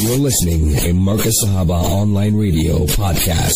You're listening to Marcus Sahaba Online Radio Podcast.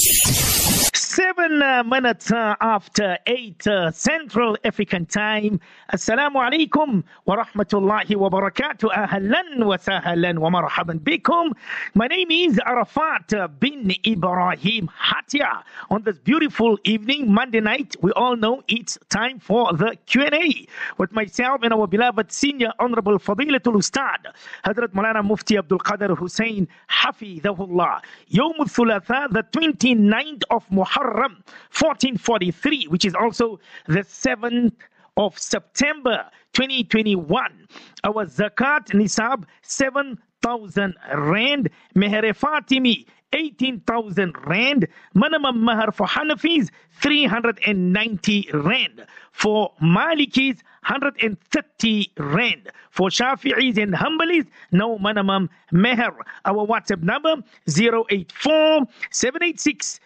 7 minutes after 8 Central African Time. Assalamu alaikum wa rahmatullahi wa barakatuh. Ahlan wa sahlan wa marhaban bikum. My name is Arafat bin Ibrahim Hatia. On this beautiful evening, Monday night, we all know it's time for the Q&A with myself and our beloved senior honorable Fadilatul Ustad, Hazrat Maulana Mufti Abdul Qadir Hussein Hafidhahullah. Yawm al-Thulatha, the 29th of Muharram 1443, which is also the 7th of September 2021. Our zakat nisab 7,000 rand, meher Fatimi 18,000 rand, minimum mahar for Hanafis 390 rand, for Malikis 130 rand, for Shafi'is and Hanbalis no minimum meher. Our WhatsApp number 084 786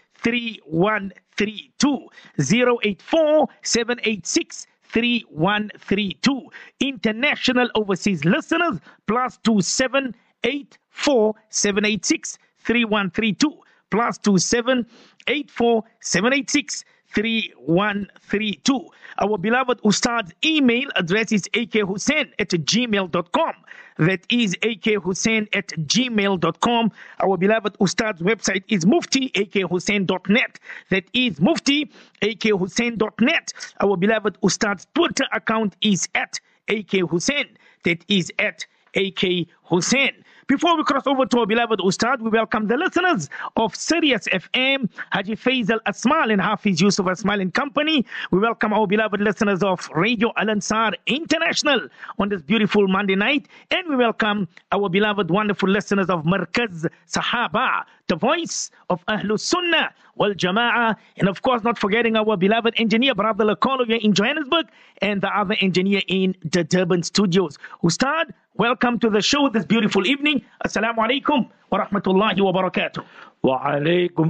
3132, 084 786 3132. International overseas listeners +27 84 786 3132, +27 84 786 3132. Our beloved Ustad's email address is akhussain@gmail.com. That is akhussain@gmail.com. Our beloved Ustad's website is muftiakhussain.net. That is muftiakhussain.net. Our beloved Ustad's Twitter account is @akhussain. That is @akhussain. Before we cross over to our beloved Ustad, we welcome the listeners of Sirius FM, Haji Faisal Asmal and Hafiz Yusuf Asmal and Company. We welcome our beloved listeners of Radio Al Ansar International on this beautiful Monday night. And we welcome our beloved, wonderful listeners of Markaz Sahaba, the voice of Ahlus Sunnah wal Jama'ah. And of course, not forgetting our beloved engineer, Brother Lakolo here in Johannesburg, and the other engineer in the Durban studios. Ustad, welcome to the show this beautiful evening. Assalamu alaikum wa rahmatullahi wa barakatuh. Wa alaikum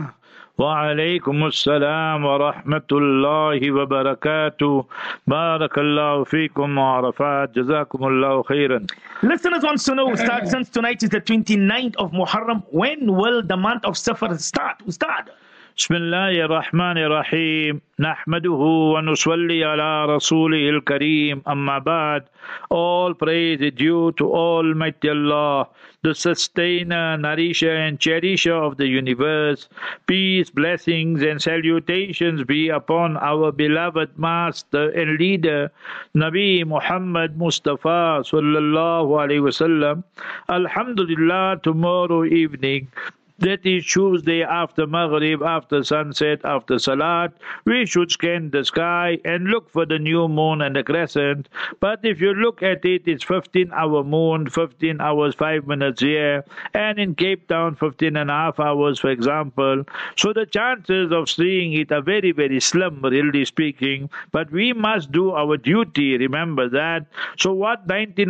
assalam wa rahmatullahi wa barakatuh. Barakallahu feekum wa arafat. Jazakumullahu khairan. Listeners want to know, Ustad, since tonight is the 29th of Muharram, when will the month of Safar start, Ustad? Bismillahir Rahmanir Rahim. Nahmaduhu wa nusalli ala Rasulihil Kareem. Amma ba'd. All praise is due to Almighty Allah, the sustainer, nourisher and cherisher of the universe. Peace, blessings and salutations be upon our beloved master and leader, Nabi Muhammad Mustafa sallallahu alaihi wasallam. Alhamdulillah, tomorrow evening, that is Tuesday after Maghrib, after sunset, after Salat, we should scan the sky and look for the new moon and the crescent. But if you look at it, it's 15-hour moon, 15 hours, 5 minutes here, and in Cape Town, 15 and a half hours, for example. So the chances of seeing it are very, very slim, really speaking. But we must do our duty, remember that. So what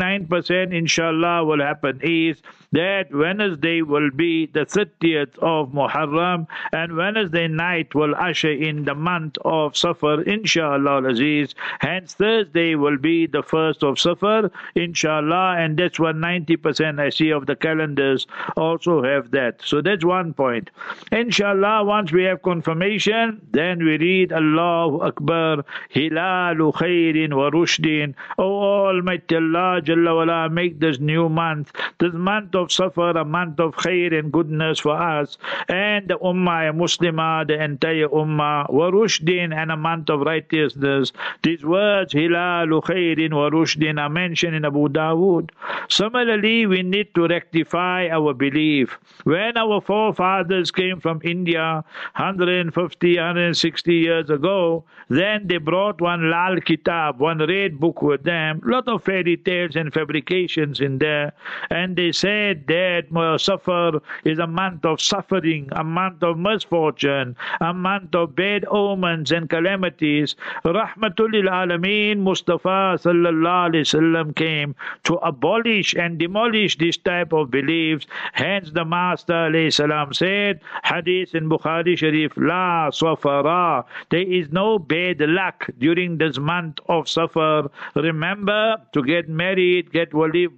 99% inshallah will happen is that Wednesday will be the 30th of Muharram, and Wednesday night will usher in the month of Safar, inshallah Aziz. Hence Thursday will be the 1st of Safar, inshallah, and that's what 90% I see of the calendars also have that. So that's one point. Inshallah, once we have confirmation, then we read Allahu Akbar, Hilalu Khairin wa Rushdin. Oh Almighty Allah Jalla wala, make this new month, this month of Safar, a month of khair and goodness for us and the Ummah Muslimah, the entire Ummah, wa Rushdin, and a month of righteousness. These words, Hilalu Khairin wa Rushdin, are mentioned in Abu Dawood. Similarly, we need to rectify our belief. When our forefathers came from India 150, 160 years ago, then they brought one Lal Kitab, one red book with them, lot of fairy tales and fabrications in there, and they said that Safar is a month month of suffering, a month of misfortune, a month of bad omens and calamities. Rahmatul lil Alameen Mustafa sallallahu alaihi wasallam came to abolish and demolish this type of beliefs. Hence the Master alayhi salam said, Hadith in Bukhari Sharif, La Safara, there is no bad luck during this month of Safar. Remember to get married, get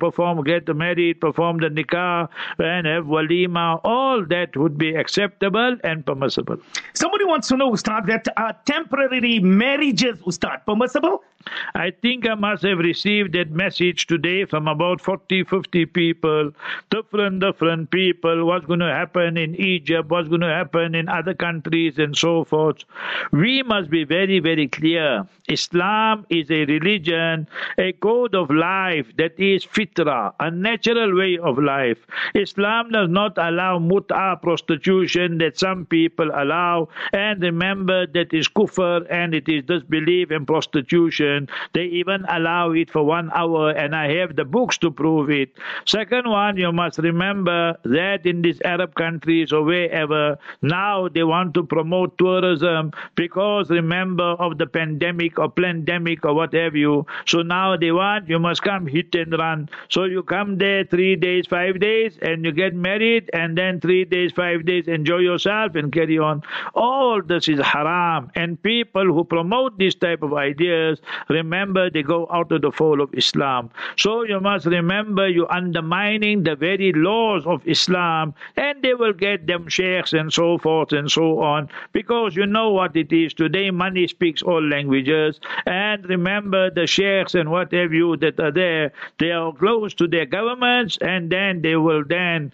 married, perform the nikah, and have walima. All that would be acceptable and permissible. Somebody wants to know, Ustad, that temporary marriages, Ustad, permissible? I think I must have received that message today from about 40, 50 people, different people, what's going to happen in Egypt, what's going to happen in other countries and so forth. We must be very, very clear. Islam is a religion, a code of life that is fitra, a natural way of life. Islam does not allow mut'a, prostitution, that some people allow. And remember, that is kufr and it is disbelief and prostitution. They even allow it for 1 hour, and I have the books to prove it. Second one, you must remember that in these Arab countries or wherever, now they want to promote tourism because, remember, of the pandemic or plandemic or what have you. So now they want, you must come hit and run. So you come there 3 days, 5 days, and you get married, and then 3 days, 5 days, enjoy yourself and carry on. All this is haram. And people who promote this type of ideas, remember, they go out of the fold of Islam. So you must remember, you're undermining the very laws of Islam, and they will get them sheikhs and so forth and so on, because you know what it is. Today, money speaks all languages. And remember, the sheikhs and what have you that are there, they are close to their governments, and then they will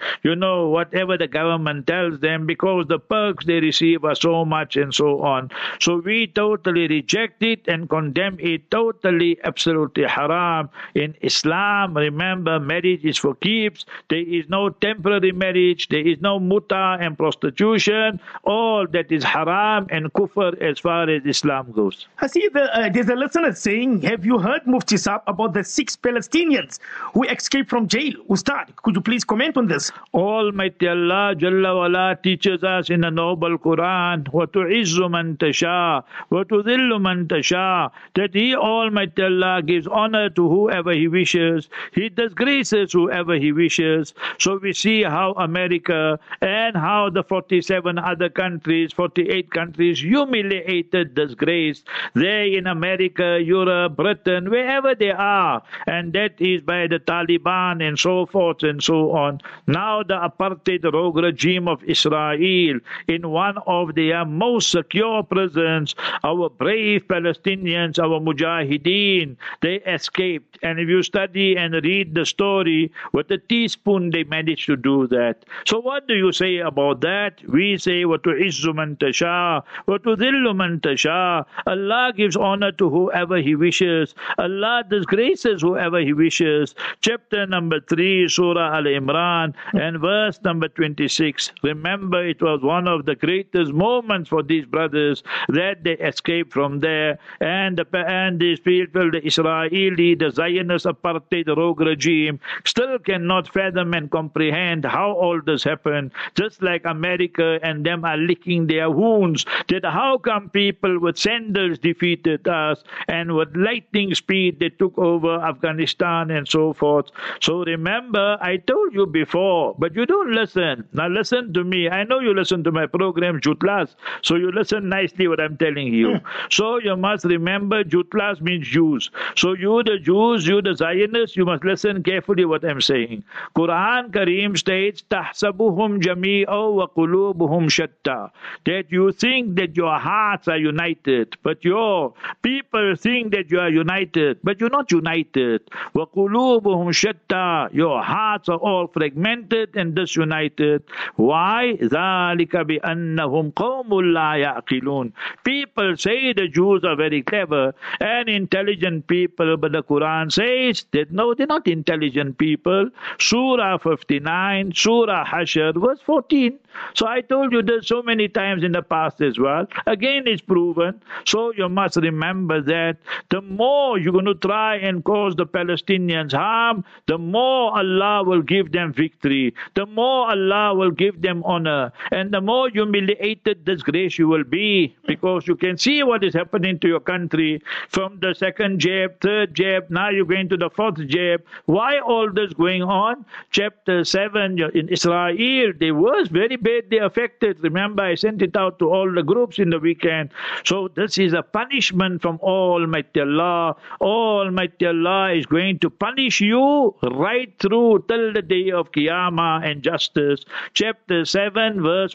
whatever the government tells them, because the perks they receive are so much and so on. So we totally reject it and condemn it, totally, absolutely haram. In Islam, remember, marriage is for keeps. There is no temporary marriage. There is no muta and prostitution. All that is haram and kufr as far as Islam goes. I see there's a listener saying, have you heard, Mufti Saab, about the 6 Palestinians who escaped from jail? Ustad, could you please comment on this? Almighty Allah Jalla wala teaches us in the noble Quran, وَتُعِزُّ مَنْ تَشَاءُ وَتُذِلُّ مَنْ تَشَاءُ, that He, Almighty Allah, gives honor to whoever He wishes. He disgraces whoever He wishes. So we see how America and how the 47 other countries, 48 countries, humiliated, disgraced. They in America, Europe, Britain, wherever they are. And that is by the Taliban and so forth and so on. Now the apartheid rogue regime of Israel, in one of their most secure prisons, our brave Palestinians, our mujahideen, they escaped. And if you study and read the story, with a teaspoon they managed to do that. So what do you say about that? We say, وَتُعِزُّ مَنْ تَشَاءُ وَتُذِلُّ مَنْ تَشَاءُ. Allah gives honor to whoever He wishes. Allah disgraces whoever He wishes. Chapter number 3, Surah Al-Imran, and verse number 26. Remember, it was one of the greatest moments for these brothers that they escaped from there. And these people, the Israeli, the Zionist apartheid rogue regime, still cannot fathom and comprehend how all this happened. Just like America and them are licking their wounds, that how come people with sandals defeated us, and with lightning speed they took over Afghanistan and so forth. So remember, I told you before, but you don't listen. Now listen to me. I know you listen to my program, Jutlas, so you listen nicely what I'm telling you. So you must remember, Jutlas means Jews. So you the Jews, you the Zionists, you must listen carefully what I'm saying. Quran Kareem states, تَحْسَبُهُمْ جَمِيعًا وَقُلُوبُهُمْ شَتَّى, that you think that your hearts are united, but your people think that you are united, but you're not united. وَقُلُوبُهُمْ شَتَّى, your hearts are all fragmented and disunited. Why? ذَلِكَ بِأَنَّهُمْ قَوْمٌ لَا يَعْقِلُونَ. People say the Jews are very clever and intelligent people, but the Quran says that no, they're not intelligent people. Surah 59, Surah Hashr, verse 14. So I told you this so many times in the past as well. Again, it's proven. So you must remember that the more you're going to try and cause the Palestinians harm, the more Allah will give them victory. The more Allah Allah will give them honor. And the more humiliated, disgrace you will be, because you can see what is happening to your country from the second jab, third jab, now you're going to the fourth jab. Why all this going on? Chapter 7 in Israel, they was very badly affected. Remember, I sent it out to all the groups in the weekend. So this is a punishment from Almighty Allah. Almighty Allah is going to punish you right through till the day of Qiyamah and justice. Chapter 7, verse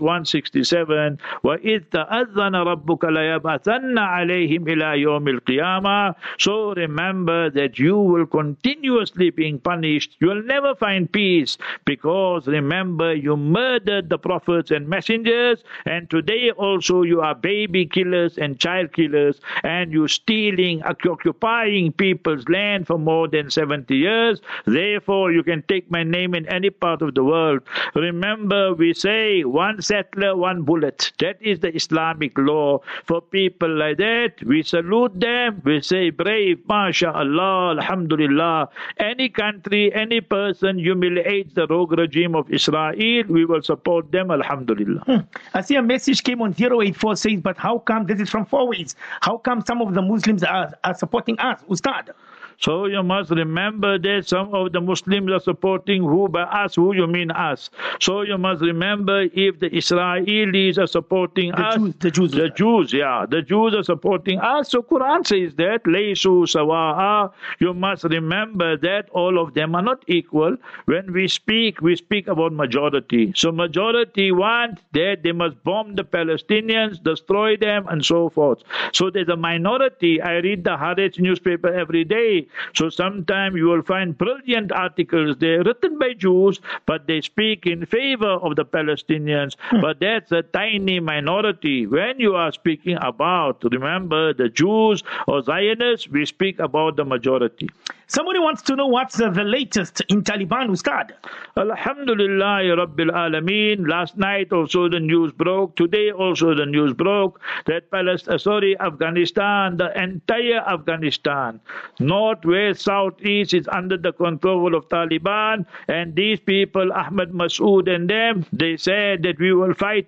167. وَإِذْ تَأَذَّنَ رَبُّكَ لَيَبْعَثَنَّ عَلَيْهِمْ إِلَى يَوْمِ الْقِيَامَةِ. So remember that you will continuously being punished. You will never find peace, because remember, you murdered the prophets and messengers, and today also you are baby killers and child killers, and you stealing, occupying people's land for more than 70 years. Therefore, you can take my name in any part of the world. Remember, we say one settler, one bullet. That is the Islamic law. For people like that, we salute them. We say brave, MashaAllah, Alhamdulillah. Any country, any person humiliates the rogue regime of Israel, we will support them, Alhamdulillah. I see a message came on 084 says, but how come, this is from Four Ways, how come some of the Muslims are supporting us, Ustad? So you must remember that some of the Muslims are supporting who? By us, who you mean us. So you must remember, if the Israelis are supporting us, the Jews are supporting us. So Quran says that, Laysu sawa'a. You must remember that all of them are not equal. When we speak about majority. So majority want that they must bomb the Palestinians, destroy them, and so forth. So there's a minority. I read the Haaretz newspaper every day. So sometimes you will find brilliant articles there written by Jews, but they speak in favor of the Palestinians. But that's a tiny minority. When you are speaking about, remember, the Jews or Zionists, we speak about the majority. Somebody wants to know what's the latest in Taliban, Ustad. Alhamdulillah, Rabbil Alameen. Last night also the news broke. Today also the news broke that Afghanistan, the entire Afghanistan, north, west, south, east is under the control of Taliban. And these people, Ahmad Masood and them, they said that we will fight.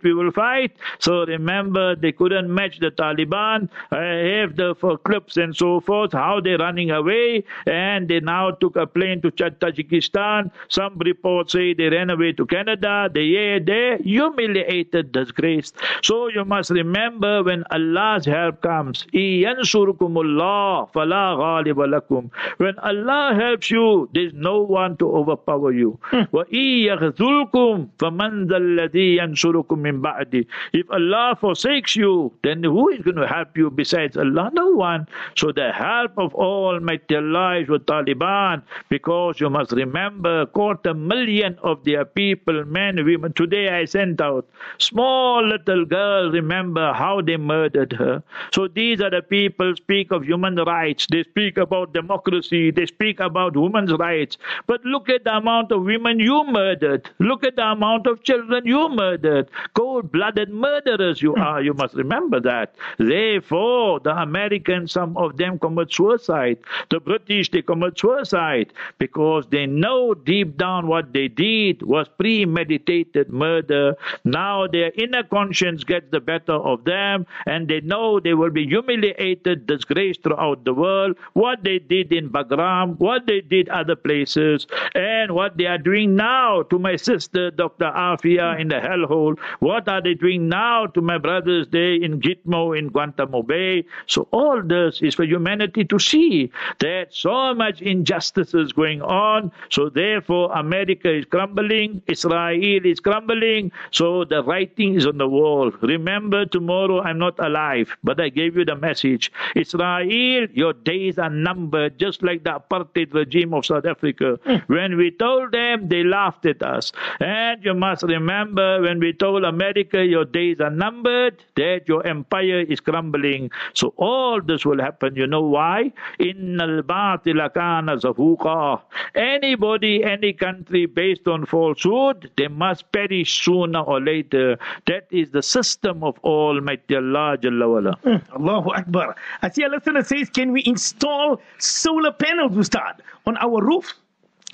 So remember, they couldn't match the Taliban. I have the clips and so forth, how they're running away. And they now took a plane to Tajikistan. Some reports say they ran away to Canada. They humiliated, disgraced. So you must remember, when Allah's help comes, Yansurukumullah fala ghaliba lakum. When Allah helps you, there's no one to overpower you. Wa yaghzulkum faman dhalladhi yansurukum min ba'di. If Allah forsakes you, then who is going to help you besides Allah? No one. So the help of Almighty Allah is with Taliban, because you must remember, 250,000 of their people, men, women. Today I sent out small little girl. Remember how they murdered her. So these are the people speak of human rights. They speak about democracy. They speak about women's rights. But look at the amount of women you murdered. Look at the amount of children you murdered. Cold-blooded murderers you are. You must remember that. Therefore, the Americans, some of them commit suicide. The British, they commit suicide because they know deep down what they did was premeditated murder. Now their inner conscience gets the better of them, and they know they will be humiliated, disgraced throughout the world. What they did in Bagram, what they did other places, and what they are doing now to my sister, Dr. Afia, in the hellhole. What are they doing now to my brothers there in Gitmo, in Guantanamo Bay? So all this is for humanity to see that so much injustice is going on. So therefore, America is crumbling, Israel is crumbling. So the writing is on the wall. Remember, tomorrow I'm not alive, but I gave you the message. Israel, your days are numbered, just like the apartheid regime of South Africa. When we told them, they laughed at us. And you must remember, when we told America, your days are numbered, that your empire is crumbling. So all this will happen. You know why? Innal batila kana zahuqa. Anybody, any country based on falsehood, they must perish sooner or later. That is the system of Almighty Allah Jalla wala. Allahu Akbar. I see a listener says, can we install solar panels, Ustad, on our roof?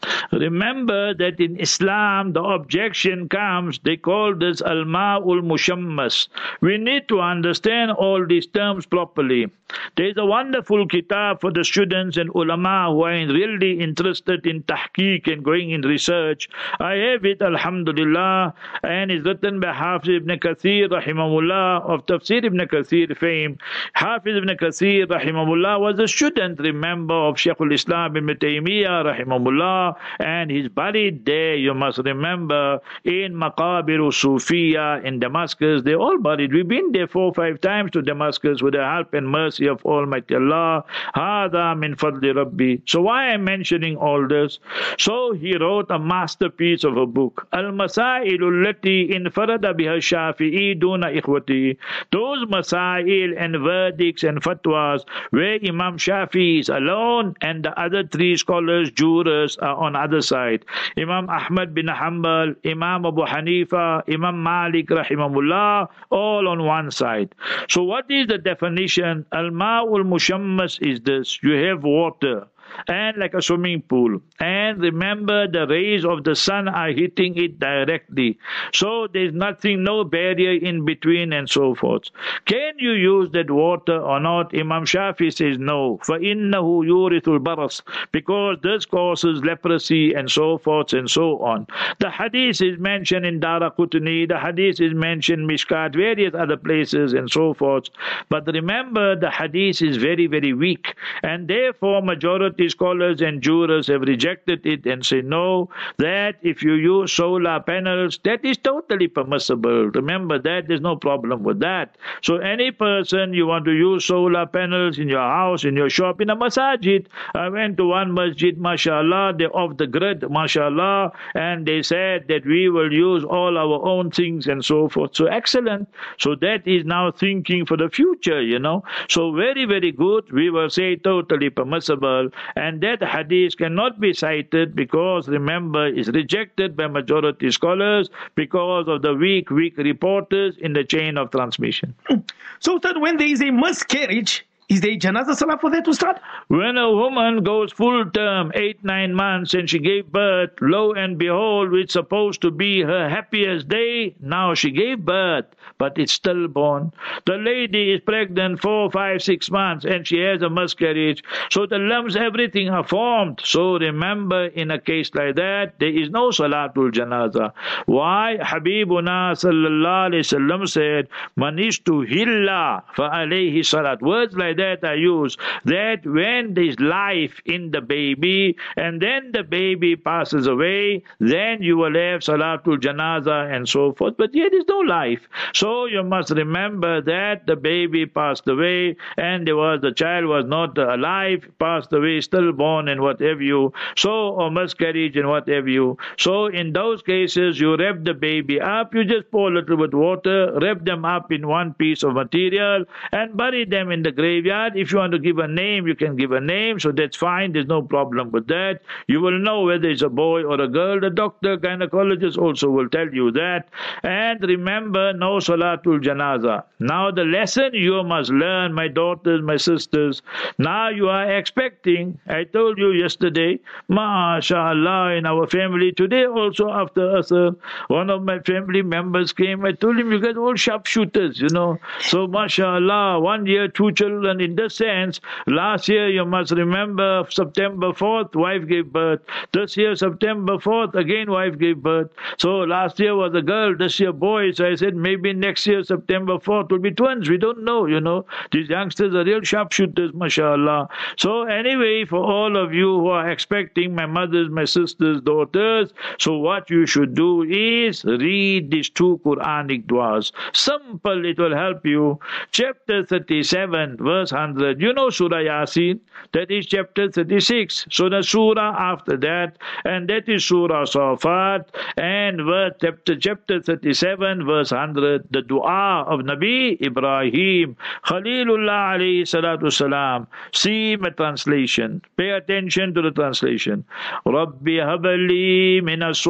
Remember that in Islam the objection comes, they call this al-ma'ul mushammas. We need to understand all these terms properly. There is a wonderful kitab for the students and ulama who are really interested in tahqiq and going in research. I have it, alhamdulillah, and it's written by Hafiz ibn Kathir rahimahullah, of Tafsir ibn Kathir fame. Hafiz ibn Kathir rahimahullah was a student, remember, of Shaykhul Islam ibn Taymiyyah rahimahullah, and he's buried there, you must remember, in Maqabir Sufiya in Damascus. They're all buried. We've been there 4 or 5 times to Damascus with the help and mercy of Almighty Allah. Hada min fadli Rabbi. So why I'm mentioning all this? So he wrote a masterpiece of a book, Al-Masail allati infarada biha Shafi'i duna ikhwati. Those masail and verdicts and fatwas where Imam Shafi'i is alone and the other 3 scholars, jurors, are on other side. Imam Ahmad bin Hanbal, Imam Abu Hanifa, Imam Malik rahimahullah, all on one side. So what is the definition? Al-ma'ul mushammas is this. You have water and like a swimming pool, and remember the rays of the sun are hitting it directly, so there's nothing, no barrier in between and so forth. Can you use that water or not? Imam Shafi says no, فَإِنَّهُ يُورِثُ الْبَرَصِ, because this causes leprosy and so forth and so on. The hadith is mentioned in Daraqutni, the hadith is mentioned in Mishkat, various other places and so forth, but remember the hadith is very, very weak, and therefore majority scholars and jurors have rejected it and say no, that if you use solar panels, that is totally permissible. Remember that, there's no problem with that. So any person, you want to use solar panels in your house, in your shop, in a masajid. I went to one masjid, mashallah, they're off the grid, mashallah, and they said that we will use all our own things and so forth. So excellent. So that is now thinking for the future, you know. So very, very good. We will say totally permissible. And that hadith cannot be cited because, remember, is rejected by majority scholars because of the weak reporters in the chain of transmission. So that when there is a miscarriage, is there a janazah salah for that to start? When a woman goes full term, 8-9 months, and she gave birth, lo and behold, it's supposed to be her happiest day. Now she gave birth, but it's stillborn. The lady is pregnant 4, 5, 6 months, and she has a miscarriage. So the lumps, everything are formed. So remember, in a case like that, there is no salatul janazah. Why? Habibuna sallallahu alayhi wasallam said, Manishtu hilla fa alayhi salat. Words like that are used, that when there is life in the baby and then the baby passes away, then you will have salatul janazah and so forth. But yet there is no life. So you must remember that the baby passed away and the child was not alive, passed away, stillborn and what have you. So, or miscarriage and what have you. So in those cases, you wrap the baby up, you just pour a little bit water, wrap them up in one piece of material and bury them in the graveyard. If you want to give a name, you can give a name, so that's fine, there's no problem with that. You will know whether it's a boy or a girl. The doctor, gynecologist also will tell you that. And remember, no salatul janazah. Now the lesson you must learn, my daughters, my sisters, now you are expecting, I told you yesterday, mashallah, in our family, today also after Asr, one of my family members came, I told him, you guys all sharpshooters, you know. So mashallah, 1 year, 2 children. In this sense, last year you must remember September 4th, wife gave birth. This year September 4th, again wife gave birth. So last year was a girl, this year boy. So I said maybe next year September 4th will be twins. We don't know, you know. These youngsters are real sharpshooters, mashallah. So anyway, for all of you who are expecting, my mothers, my sisters, daughters, so what you should do is read these 2 Quranic du'as. Simple, it will help you. Chapter 37, verse 100. You know Surah Yasin, that is chapter 36. So the surah after that, and that is Surah Safat, and chapter 37, verse 100, the dua of Nabi Ibrahim, Khalilullah alayhi salatu salam. See my translation. Pay attention to the translation. Rabbi habali minas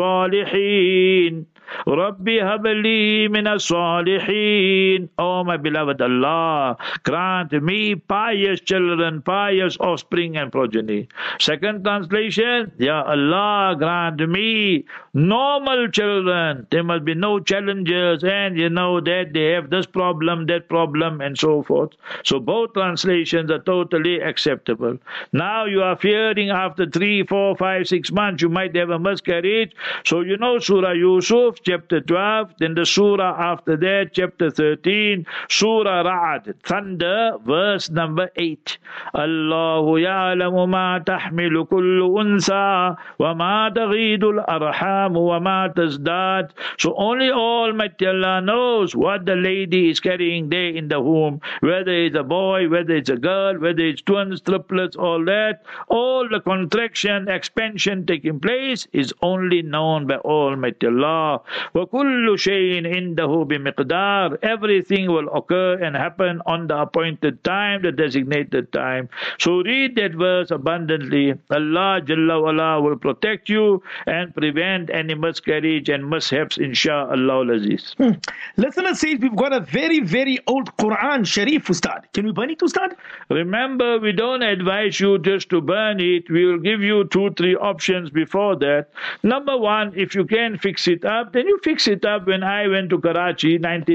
salihin. Rabbi habli minas salihin. Oh my beloved Allah, grant me me pious children, pious offspring and progeny. Second translation, Ya Allah, grant me normal children. There must be no challenges, and you know that they have this problem, that problem, and so forth. So both translations are totally acceptable. Now you are fearing after 3, 4, 5, 6 months you might have a miscarriage. So you know Surah Yusuf, chapter 12, then the surah after that, chapter 13, Surah Ra'ad, thunder, verse number 8. Allahu ya'lamu ma tahmilu kullu unsa wa ma taghidul arham wa ma tazdad. So only Almighty Allah knows what the lady is carrying there in the womb, whether it's a boy, whether it's a girl, whether it's twins, triplets, all that. All the contraction, expansion taking place is only known by Almighty Allah. وَكُلُّ شَيْءٍ عِنْدَهُ بِمِقْدَارٍ. Everything will occur and happen on the appointed time, the designated time. So read that verse abundantly. Allah Jalla wa'ala will protect you and prevent any miscarriage and mishaps, insha'Allah al-Aziz. Listener says we've got a very, very old Quran Sharif, Ustad. Can we burn it, Ustad? Remember, we don't advise you just to burn it. We will give you 2, 3 options before that. Number one, if you can fix it up, then you fix it up. When I went to Karachi,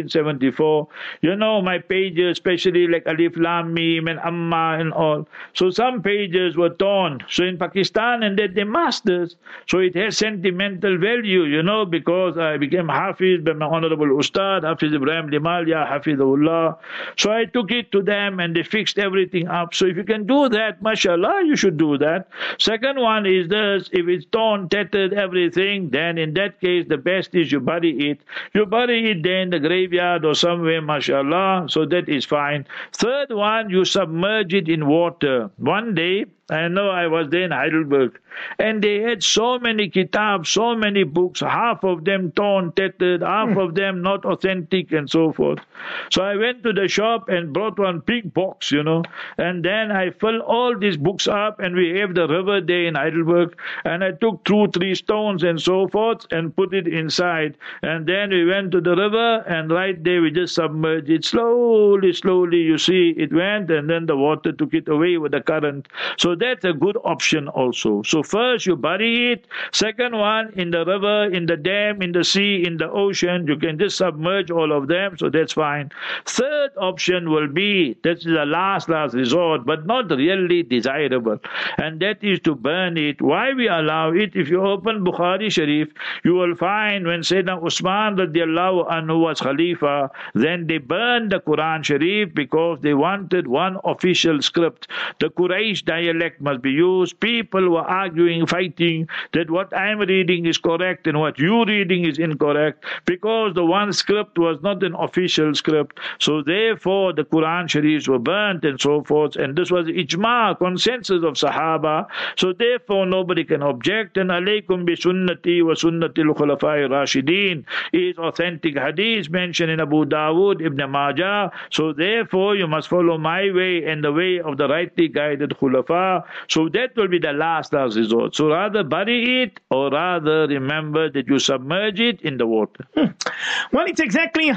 1974, you know, my pages, especially like Alif Lam Mim and Amma and all. So some pages were torn. So in Pakistan, and that they masters. So it has sentimental value, you know, because I became Hafiz by my Honorable Ustad, Hafiz Ibrahim Limalia, Hafizullah. So I took it to them and they fixed everything up. So if you can do that, mashallah, you should do that. Second one is this: if it's torn, tattered, everything, then in that case, the best is you bury it. You bury it there in the graveyard or somewhere, mashallah, so that is fine. Third one, you submerge it in water. One day, I know I was there in Heidelberg, and they had so many kitabs, so many books, half of them torn, tattered, half of them not authentic, and so forth. So I went to the shop and brought one big box, you know, and then I filled all these books up, and we have the river there in Heidelberg, and I took 2, 3 stones and so forth and put it inside, and then we went to the river, and right there we just submerged it slowly, slowly, you see, it went, and then the water took it away with the current. So that's a good option also. So first you bury it. Second one, in the river, in the dam, in the sea, in the ocean, you can just submerge all of them. So that's fine. Third option will be, that's the last resort, but not really desirable. And that is to burn it. Why we allow it? If you open Bukhari Sharif, you will find when Sayyidina Usman radiallahu anhu was Khalifa, then they burned the Quran Sharif because they wanted one official script. The Quraysh dialect must be used. People were arguing, fighting that what I'm reading is correct and what you reading is incorrect, because the one script was not an official script. So therefore the Quran Sharifs were burnt and so forth, and this was ijma, consensus of Sahaba. So therefore nobody can object. And alaykum bi sunnati wa sunnati al-khulafai rashidin is authentic hadith mentioned in Abu Dawood, Ibn Majah. So therefore you must follow my way and the way of the rightly guided khulafa. So that will be the last resort. So rather bury it, or rather remember that you submerge it in the water. Well, it's exactly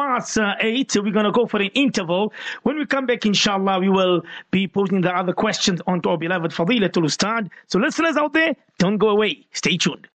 8:30. So we're going to go for an interval. When we come back, inshallah, we will be posing the other questions onto our beloved Fadilatul Ustad. So listeners out there, don't go away. Stay tuned.